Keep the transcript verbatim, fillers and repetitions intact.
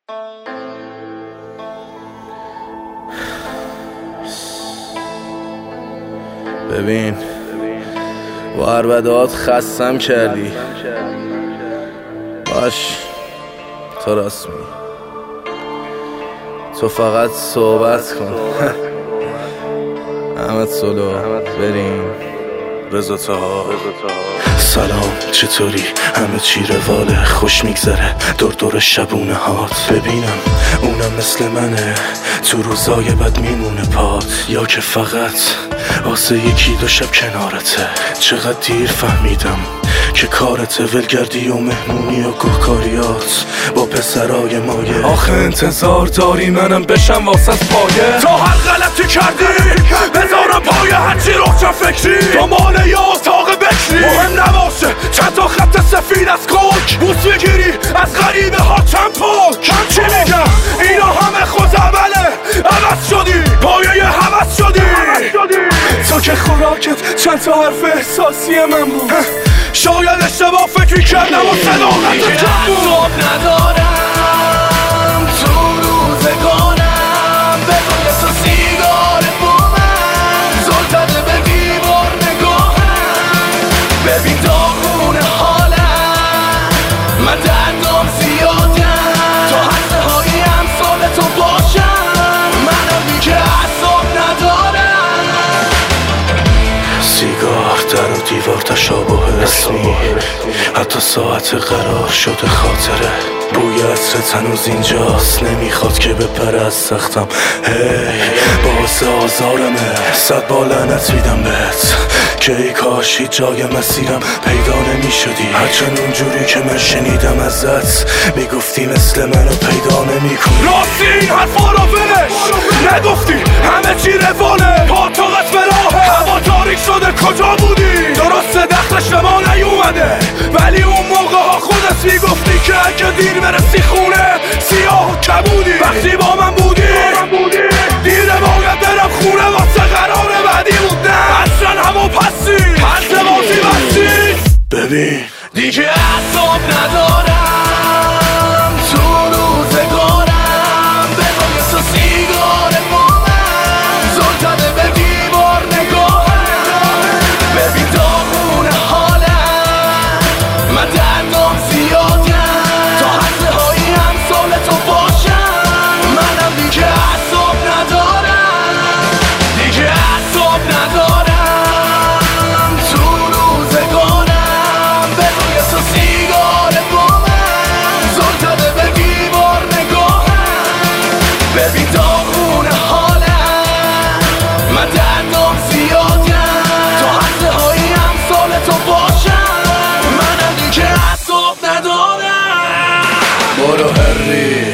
ببین با عربدهات خستم کردی. باش تو راست میگی، تو فقط صحبت کن. احمد سلو بریم. رضا طه. سلام چطوری؟ همه چی رواله، خوش میگذره دور دور شبونه هات. ببینم اونم مثل منه، تو روزای بد میمونه پات، یا که فقط واسه یکی دو شب کنارته. چقدر دیر فهمیدم که کارته، ولگردی و مهمونی و گوهکاریات با پسرای مایه. آخه انتظار داری منم بشم واسه پایه؟ تا هر غلطی کردی بذارم پایه، هرچی روشن فکری دنباله یا اتاق بکری. مهم نباشه چند تا خط سفید از کوک، بوس بگیری از غریبه ها چند پاک. چی میگم اینا همه خود عمله، عوض شدی پایه حوض شدی. تو که خوراکت چند تا حرف احساسی من بود، شاید اشتباه فکری کردم و صداقت کم بود. ندارم تو روزگارم، بگوی تو سیگار با من زل زده به دیوار نگاهم. ببین داغون حالم، من دردم زیادم، تا هسته هایی امثال تو باشم. منم دیگه اعصاب ندارم. سیگار در و دیوار تشابه اسمی، حتی ساعت قرار شده خاطره. بوی عطرت هنوز اینجاست، نمیخواد که بپره از سختم. هی باعث آزارمه، صد با لعنت میدم بهت که ای کاش هیچ جای مسیرم پیدا نمیشدی. هرچند اونجوری که من شنیدم ازت میگفتی مثل منو پیدا نمیکنی. راستی این حرفا رو ولش، نگفتی همه چی رواله، پاتوقت به راهه، هوا تاریک شده کجا بودی؟ درسته دخلش به ما نیومده، ولی اون موقع ها خودت میگفتی که اگه دیر برسی خونه سیاه و کبودی. وقتی با من بودی دیره باید برم خونه واسه قرار بعدی بود. نه اصلا همو پسی هر بازی بسی. ببین دیگه اعصاب ندارم تو روزگارم، بگوی تو سیگار با من زل زده به دیوار نگاهم. ببین داغون حالم، من دردم زیادم، تا هسته هایی امثال تو باشم. منم دیگه اعصاب ندارم، دیگه اعصاب ندارم تو روزگارم، بگوی تو سیگار با من زل زده به دیوار نگاهم. ببین داغون حالم، من دردم زیادم، تا هسته هایی امثال تو باشم. منم دیگه اعصاب ندارم. برو هری